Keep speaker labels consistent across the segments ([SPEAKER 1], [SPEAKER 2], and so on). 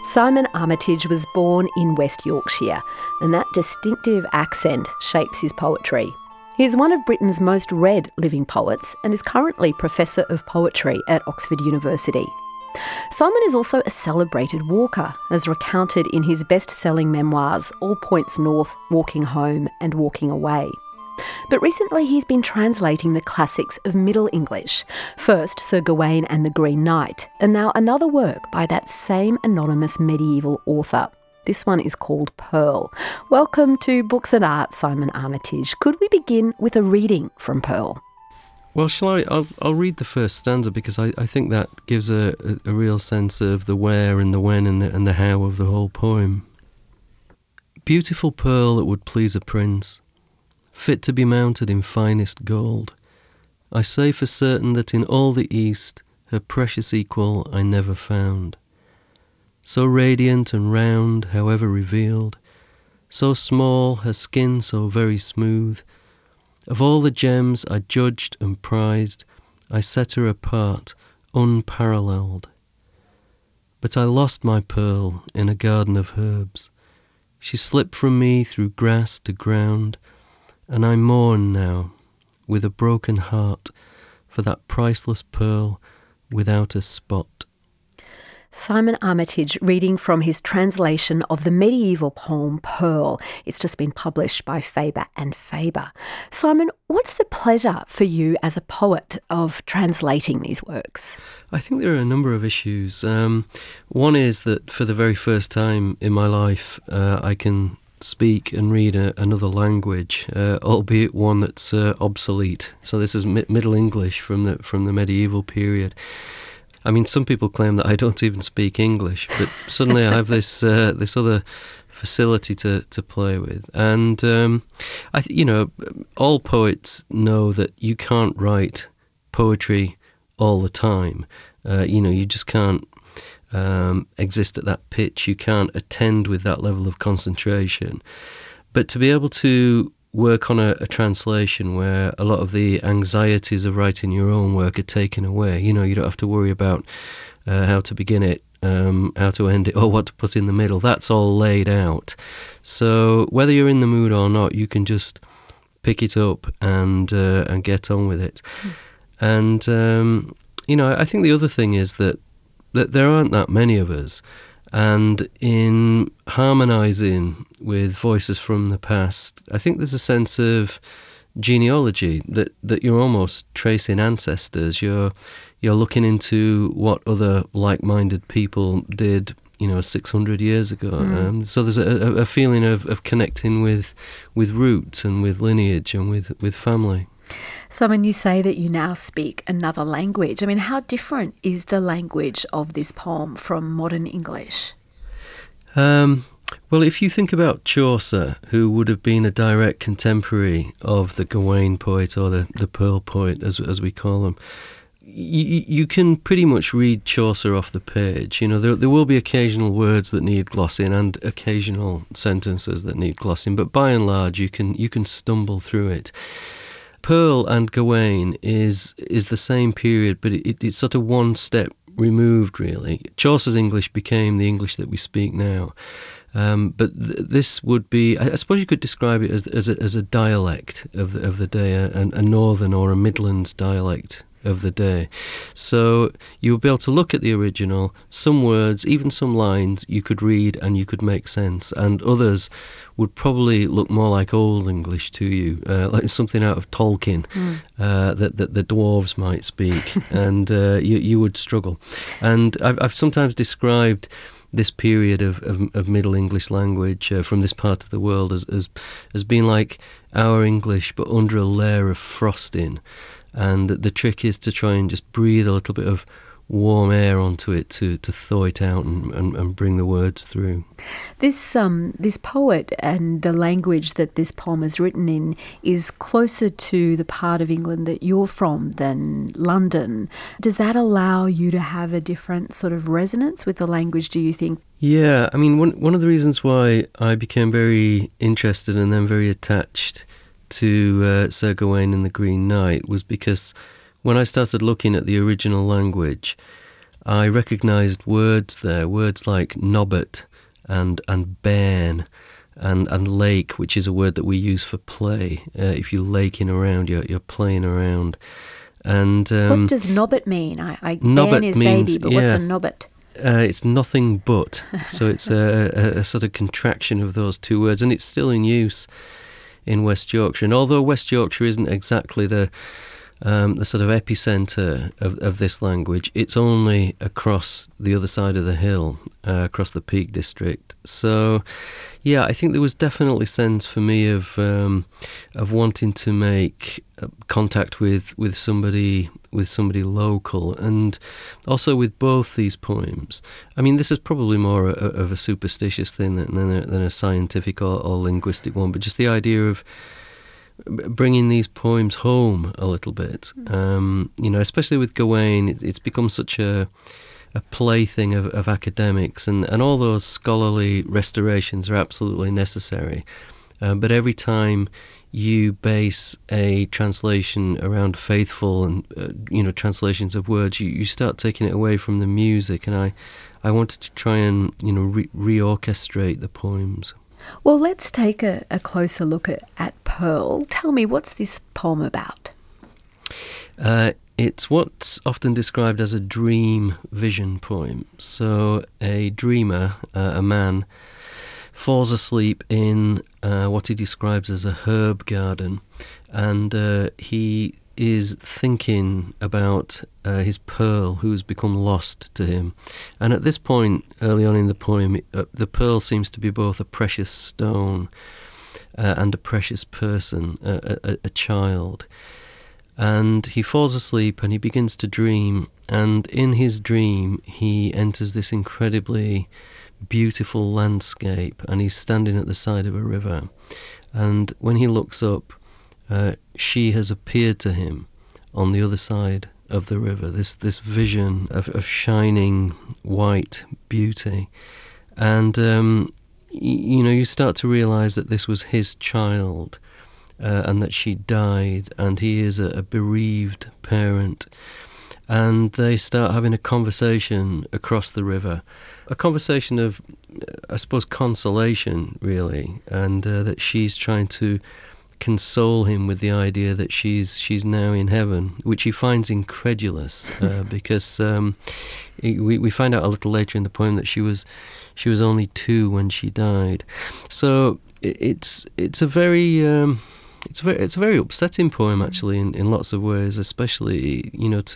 [SPEAKER 1] Simon Armitage was born in West Yorkshire, and that distinctive accent shapes his poetry. He is one of Britain's most read living poets and is currently Professor of Poetry at Oxford University. Simon is also a celebrated walker, as recounted in his best-selling memoirs, All Points North, Walking Home and Walking Away. But recently he's been translating the classics of Middle English, first Sir Gawain and the Green Knight, and now another work by that same anonymous medieval author. This one is called Pearl. Welcome to Books and Art, Simon Armitage. Could we begin with a reading from Pearl?
[SPEAKER 2] Well, shall I? I'll read the first stanza because I think that gives a real sense of the where and the when and the how of the whole poem. Beautiful pearl that would please a prince, fit to be mounted in finest gold. I say for certain that in all the East her precious equal I never found. So radiant and round, however revealed, so small, her skin so very smooth, of all the gems I judged and prized, I set her apart, unparalleled. But I lost my pearl in a garden of herbs. She slipped from me through grass to ground, and I mourn now, with a broken heart, for that priceless pearl without a spot.
[SPEAKER 1] Simon Armitage reading from his translation of the medieval poem Pearl. It's just been published by Faber and Faber. Simon, what's the pleasure for you as a poet of translating these works?
[SPEAKER 2] I think there are a number of issues. One is that for the very first time in my life, I can speak and read another language, albeit one that's obsolete. So this is Middle English from the medieval period. I mean, some people claim that I don't even speak English, but suddenly I have this other facility to play with. And all poets know that you can't write poetry all the time. You just can't exist at that pitch. You can't attend with that level of concentration. But to be able to work on a translation where a lot of the anxieties of writing your own work are taken away, you don't have to worry about how to begin it, how to end it, or what to put in the middle. That's all laid out. So whether you're in the mood or not, you can just pick it up and get on with it. And I think the other thing is that there aren't that many of us. And in harmonising with voices from the past, I think there's a sense of genealogy that you're almost tracing ancestors. You're looking into what other like-minded people did, 600 years ago. So there's a feeling of connecting with roots and with lineage and with family.
[SPEAKER 1] So when you say that you now speak another language, I mean, how different is the language of this poem from modern English?
[SPEAKER 2] Well, if you think about Chaucer, who would have been a direct contemporary of the Gawain poet or the Pearl poet, as we call them, you can pretty much read Chaucer off the page. There will be occasional words that need glossing and occasional sentences that need glossing, but by and large, you can stumble through it. Pearl and Gawain is the same period, but it's sort of one step removed, really. Chaucer's English became the English that we speak now. But this would be, I suppose you could describe it as a dialect of the day, a northern or a Midlands dialect of the day. So you would be able to look at the original, some words, even some lines you could read and you could make sense, and others would probably look more like Old English to you, like something out of Tolkien that the dwarves might speak, and you would struggle. And I've sometimes described this period of Middle English language from this part of the world as being like our English but under a layer of frosting. And the trick is to try and just breathe a little bit of warm air onto it to thaw it out and bring the words through.
[SPEAKER 1] This poet and the language that this poem is written in is closer to the part of England that you're from than London. Does that allow you to have a different sort of resonance with the language, do you think?
[SPEAKER 2] Yeah, I mean, one of the reasons why I became very interested and then very attached to Sir Gawain and the Green Knight was because when I started looking at the original language, I recognised words there, words like nobbut and bairn and lake, which is a word that we use for play. If you're laking around, you're playing around. And
[SPEAKER 1] what does nobbut mean?
[SPEAKER 2] Nobbut
[SPEAKER 1] bairn is
[SPEAKER 2] means,
[SPEAKER 1] baby, but what's a nobbut?
[SPEAKER 2] It's nothing but. So it's a sort of contraction of those two words, and it's still in use in West Yorkshire. And although West Yorkshire isn't exactly the sort of epicentre of this language, it's only across the other side of the hill, across the Peak District. So, yeah, I think there was definitely sense for me of wanting to make contact with somebody local, and also with both these poems. I mean, this is probably more of a superstitious thing than a scientific or linguistic one, but just the idea of bringing these poems home a little bit, especially with Gawain. It's become such a plaything of academics, and all those scholarly restorations are absolutely necessary. But every time you base a translation around faithful and translations of words, you start taking it away from the music, and I wanted to try and reorchestrate the poems.
[SPEAKER 1] Well, let's take a closer look at Pearl. Tell me, what's this poem about?
[SPEAKER 2] It's what's often described as a dream vision poem. So a dreamer, a man, falls asleep in what he describes as a herb garden, and he is thinking about his pearl, who has become lost to him. And at this point, early on in the poem, the pearl seems to be both a precious stone and a precious person, a child. And he falls asleep and he begins to dream, and in his dream he enters this incredibly beautiful landscape, and he's standing at the side of a river. And when he looks up, she has appeared to him on the other side of the river, this vision of shining white beauty. And you start to realize that this was his child, and that she died, and he is a bereaved parent. And they start having a conversation across the river, a conversation of, I suppose, consolation, really, and that she's trying to console him with the idea that she's now in heaven, which he finds incredulous, because we find out a little later in the poem that she was only 2 when she died. So it's a very upsetting poem, actually, in lots of ways, especially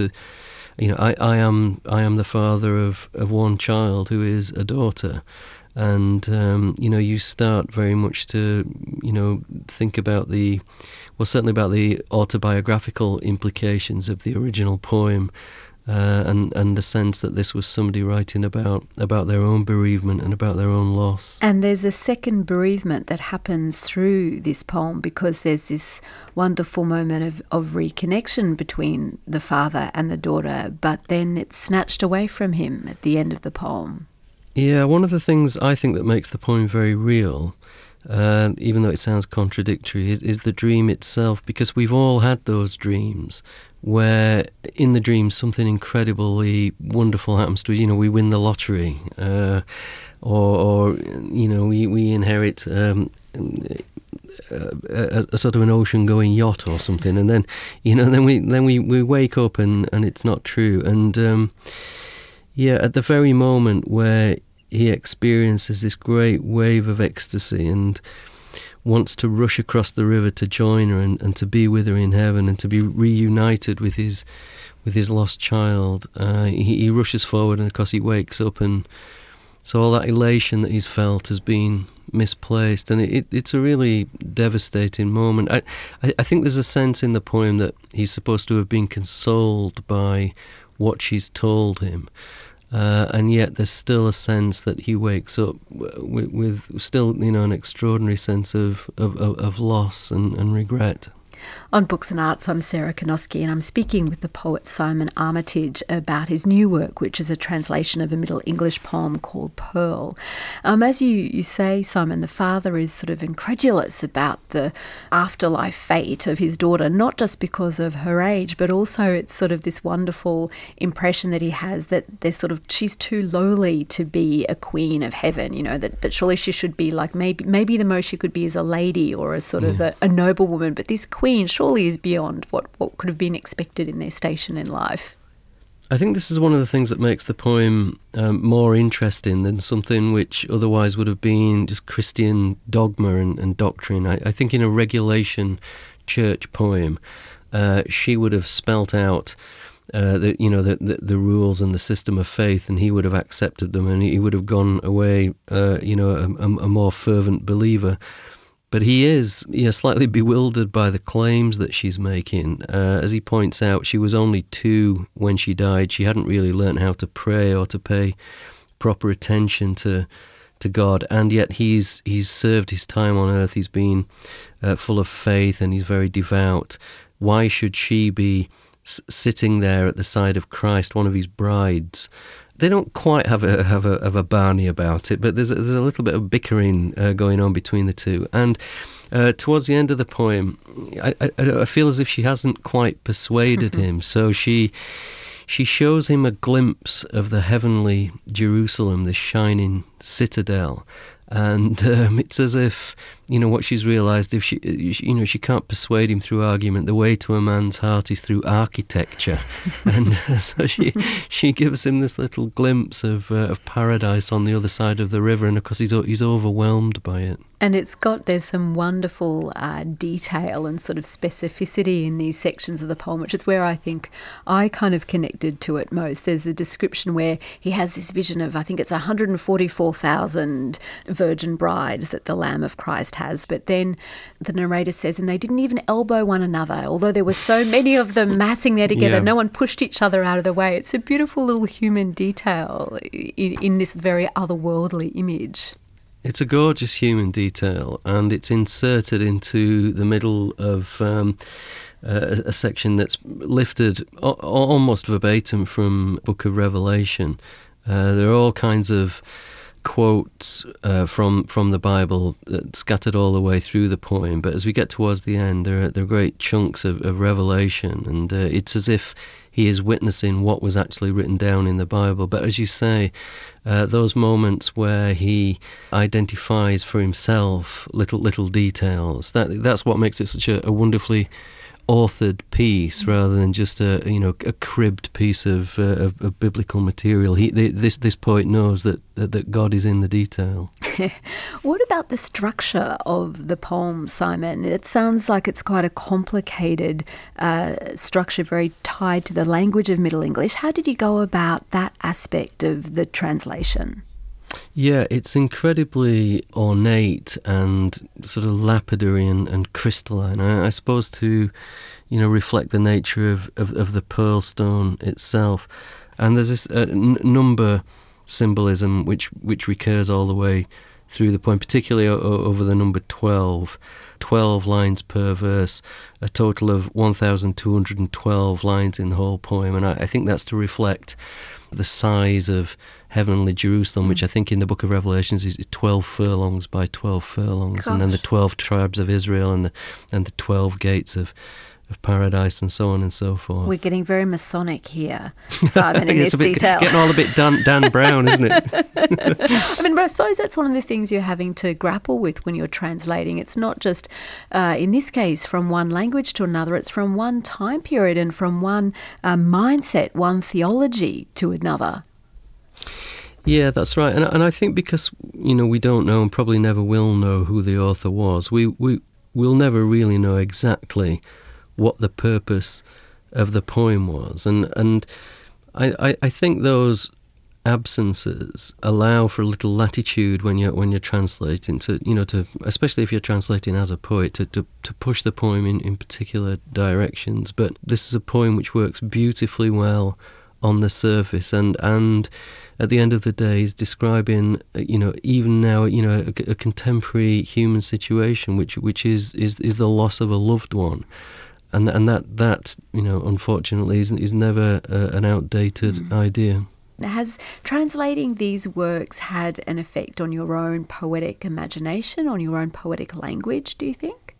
[SPEAKER 2] I am the father of one child who is a daughter. And you start very much to think about certainly about the autobiographical implications of the original poem, and the sense that this was somebody writing about their own bereavement and about their own loss.
[SPEAKER 1] And there's a second bereavement that happens through this poem, because there's this wonderful moment of reconnection between the father and the daughter, but then it's snatched away from him at the end of the poem.
[SPEAKER 2] Yeah, one of the things I think that makes the poem very real, even though it sounds contradictory, is the dream itself, because we've all had those dreams where in the dream something incredibly wonderful happens to us. We win the lottery, or we inherit a sort of an ocean-going yacht or something, and then then we wake up and it's not true. And at the very moment where he experiences this great wave of ecstasy and wants to rush across the river to join her and to be with her in heaven and to be reunited with his lost child, he rushes forward, and of course he wakes up, and so all that elation that he's felt has been misplaced, and it's a really devastating moment. I think there's a sense in the poem that he's supposed to have been consoled by what she's told him, and yet there's still a sense that he wakes up with still an extraordinary sense of loss and regret.
[SPEAKER 1] On Books and Arts, I'm Sarah Konoski, and I'm speaking with the poet Simon Armitage about his new work, which is a translation of a Middle English poem called Pearl. As you say, Simon, the father is sort of incredulous about the afterlife fate of his daughter, not just because of her age, but also it's sort of this wonderful impression that he has that she's too lowly to be a queen of heaven, you know, that surely she should be like maybe the most she could be is a lady or a sort of a noblewoman, but this queen surely is beyond what could have been expected in their station in life.
[SPEAKER 2] I think this is one of the things that makes the poem more interesting than something which otherwise would have been just Christian dogma and doctrine. I think in a regulation church poem, she would have spelt out the rules and the system of faith, and he would have accepted them, and he would have gone away, a more fervent believer. But he is slightly bewildered by the claims that she's making. As he points out, she was only 2 when she died. She hadn't really learned how to pray or to pay proper attention to God, and yet he's served his time on earth. He's been full of faith, and he's very devout. Why should she be sitting there at the side of Christ, one of his brides? They don't quite have a Barney about it, but there's a little bit of bickering going on between the two. And towards the end of the poem, I feel as if she hasn't quite persuaded him. So she shows him a glimpse of the heavenly Jerusalem, the shining citadel. And it's as if, what she's realised, if she can't persuade him through argument, the way to a man's heart is through architecture. And so she gives him this little glimpse of paradise on the other side of the river, and of course he's overwhelmed by it.
[SPEAKER 1] And there's some wonderful detail and sort of specificity in these sections of the poem, which is where I think I kind of connected to it most. There's a description where he has this vision of, I think it's 144,000 virgin brides that the Lamb of Christ has. But then the narrator says, and they didn't even elbow one another, although there were so many of them massing there together. Yeah. No one pushed each other out of the way. It's a beautiful little human detail in this very otherworldly image.
[SPEAKER 2] It's a gorgeous human detail, and it's inserted into the middle of a section that's lifted almost verbatim from Book of Revelation. There are all kinds of quotes from the Bible scattered all the way through the poem, but as we get towards the end, there are great chunks of revelation, and it's as if he is witnessing what was actually written down in the Bible. But as you say, those moments where he identifies for himself little details, that's what makes it such a wonderfully authored piece, rather than just a cribbed piece of biblical material. This poet knows that God is in the detail.
[SPEAKER 1] What about the structure of the poem, Simon? It sounds like it's quite a complicated structure, very tied to the language of Middle English. How did you go about that aspect of the translation?
[SPEAKER 2] Yeah, it's incredibly ornate and sort of lapidary and crystalline. I suppose to, reflect the nature of the pearl stone itself. And there's this number symbolism which recurs all the way through the poem, particularly over the number 12. 12 lines per verse, a total of 1,212 lines in the whole poem. And I think that's to reflect the size of heavenly Jerusalem, which I think in the Book of Revelations is 12 furlongs by 12 furlongs. Gosh. And then the 12 tribes of Israel and the 12 gates of paradise, and so on and so forth.
[SPEAKER 1] We're getting very Masonic here, Simon, in this detail.
[SPEAKER 2] Getting all a bit Dan Brown, isn't it?
[SPEAKER 1] I mean, but I suppose that's one of the things you're having to grapple with when you're translating. It's not just, in this case, from one language to another. It's from one time period and from one mindset, one theology to another.
[SPEAKER 2] Yeah, that's right. And I think because, we don't know and probably never will know who the author was, we'll never really know exactly what the purpose of the poem was. And I think those absences allow for a little latitude when you're translating to especially if you're translating as a poet, to push the poem in particular directions. But this is a poem which works beautifully well on the surface, and at the end of the day, is describing, even now, a contemporary human situation, which is the loss of a loved one. And that unfortunately is never an outdated idea.
[SPEAKER 1] Has translating these works had an effect on your own poetic imagination, on your own poetic language, do you think?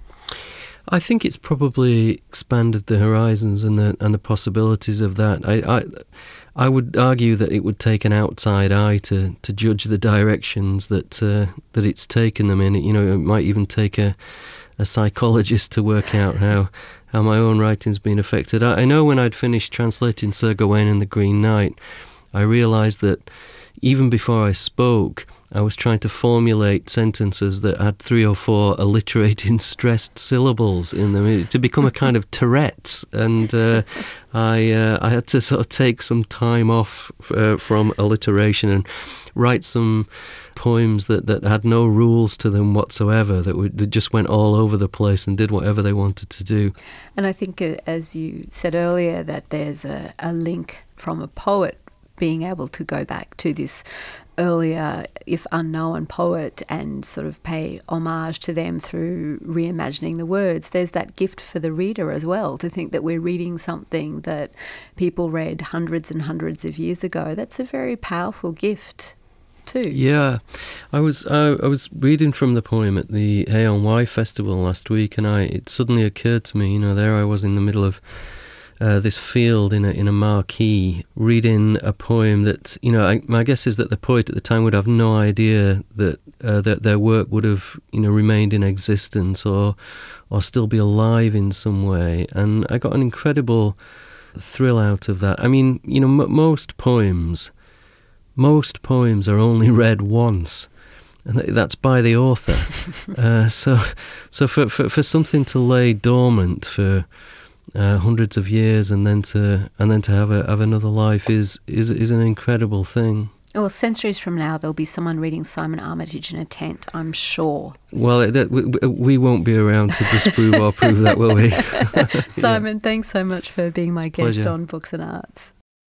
[SPEAKER 2] I think it's probably expanded the horizons and the possibilities of that. I would argue that it would take an outside eye to judge the directions that it's taken them in. It might even take a psychologist to work out how my own writing's been affected. I know when I'd finished translating Sir Gawain and the Green Knight, I realised that even before I spoke, I was trying to formulate sentences that had 3 or 4 alliterating stressed syllables in them to become a kind of Tourette's, and I had to sort of take some time off from alliteration and write some poems that had no rules to them whatsoever, that just went all over the place and did whatever they wanted to do.
[SPEAKER 1] And I think, as you said earlier, that there's a link from a poet being able to go back to this earlier, if unknown, poet and sort of pay homage to them through reimagining the words. There's that gift for the reader as well, to think that we're reading something that people read hundreds and hundreds of years ago. That's a very powerful gift too. Yeah,
[SPEAKER 2] I was reading from the poem at the Hay on Wye festival last week, and it suddenly occurred to me, there I was in the middle of this field in a marquee, reading a poem that, my guess is that the poet at the time would have no idea that their work would have, remained in existence or still be alive in some way. And I got an incredible thrill out of that. I mean, most poems are only read once, and that's by the author. So for something to lay dormant for hundreds of years and then to have another life is an incredible thing.
[SPEAKER 1] Well, centuries from now, there'll be someone reading Simon Armitage in a tent, I'm sure.
[SPEAKER 2] Well, we won't be around to disprove or prove that, will we?
[SPEAKER 1] Simon, thanks so much for being my guest on Books and Arts.